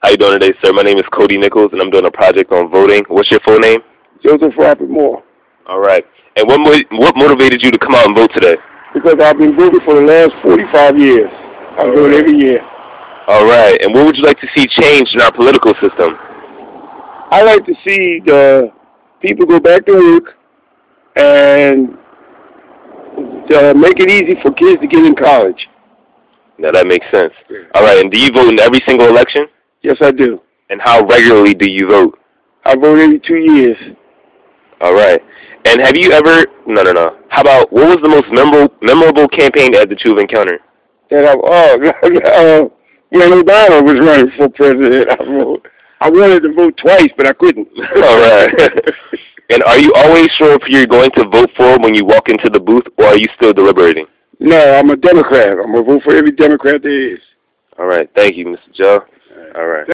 How you doing today, sir? My name is Cody Nichols, and I'm doing a project on voting. What's your full name? Joseph Robert Moore. All right. And what motivated you to come out and vote today? Because I've been voting for the last 45 years. I vote every year. All right. And what would you like to see changed in our political system? I like to see the people go back to work and make it easy for kids to get in college. Now, that makes sense. All right. And do you vote in every single election? Yes, I do. And how regularly do you vote? I vote every 2 years. All right. And have you ever... No. How about, what was the most memorable campaign ad that you've encountered? When Obama was running for president, I wanted to vote twice, but I couldn't. All right. And are you always sure if you're going to vote for when you walk into the booth, or are you still deliberating? No, I'm a Democrat. I'm going to vote for every Democrat there is. All right. Thank you, Mr. Joe. All right.